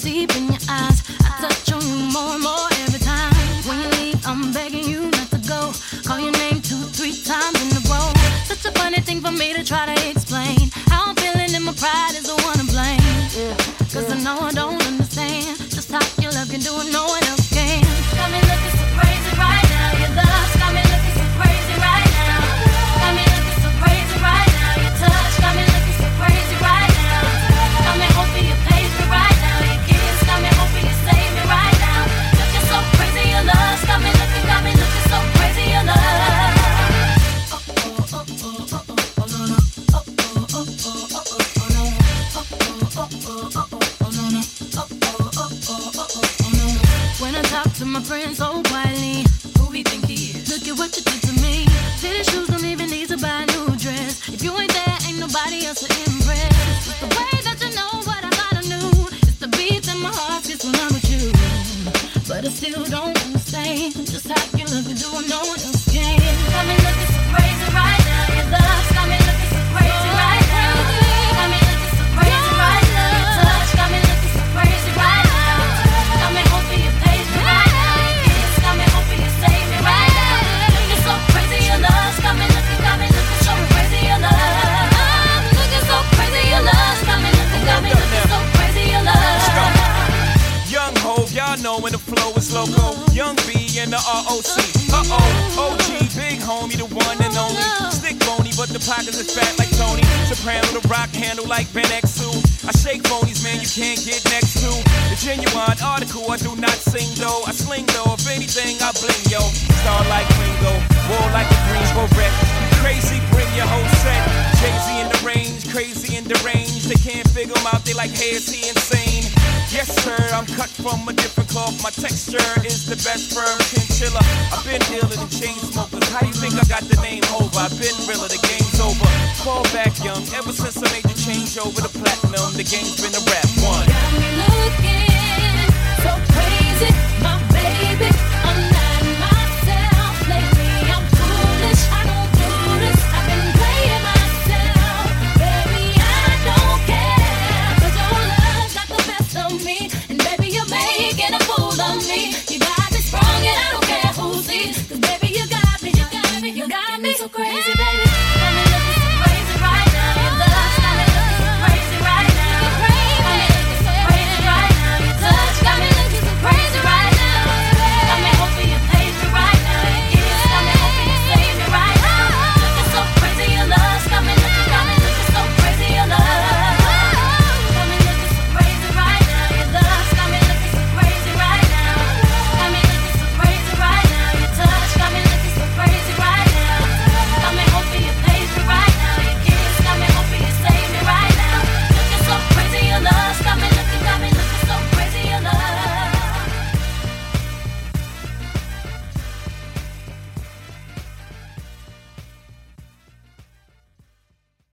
deep in your eyes. I touch on you more and more every time. When you leave, I'm begging you not to go. Call your name 2-3 times in a row. Such a funny thing for me to try to explain. How I'm feeling and my pride is the one to blame. Cause I know I don't understand just how your love can do it, no one else can. Got me looking so crazy right now. Your love got me looking so crazy right now. Got me looking so crazy right now. Your touch got me looking so crazy right now. Got me hoping you pays me right now. Your kiss got me hoping you save me right now. Looking so crazy, your love got me looking so crazy, your love. When I talk to my friends so quietly, who he think he is? Look at what you did to me. Fitted shoes don't even need to buy a new dress. If you ain't there, ain't nobody else to impress. It's the way that you know what I thought I knew. It's the beat in my heart gets when I'm with you. But I still don't understand just how you look and do what no one else can. Got me looking so crazy right now. Your love's got me looking so crazy right now. Got me looking so crazy right now. Your touch got me looking so crazy right now. Got me hoping you pays me right now. Your kiss got me hoping you save me right now. Looking so crazy, your love's got me looking so crazy, your love. I'm looking so crazy, your love's got me looking so crazy, your love. Young Hov, y'all know when the flow is loco. Young B and the ROC. OG, big homie, the one and only. Stick bony, but the pockets is fat like Tony. Soprano, the rock handle like Ben X2. I shake phonies, man, you can't get next to. The genuine article, I do not sing though. I sling though, if anything, I bling yo. Star like Ringo, war like a Greensboro wreck. Crazy, bring your whole set. Jay-Z in the range, crazy in the range. They can't figure him out, they like, hey, is he insane? Yes, sir, I'm cut from a different cloth. My texture is the best firm chinchilla. I've been dealer than chain smokers. How you think I got the name over? I've been realer, the game's over. Fall back young, ever since I made the change over to platinum, the game's been a rap one. Got me looking so crazy, my baby. I'm not myself lately. I'm foolish, I don't do this. I've been playing myself, baby. I don't care, 'cause your love got the best of me, and baby you're making a fool of me. You got me sprung and I don't care who sees, 'cause baby you got me so crazy.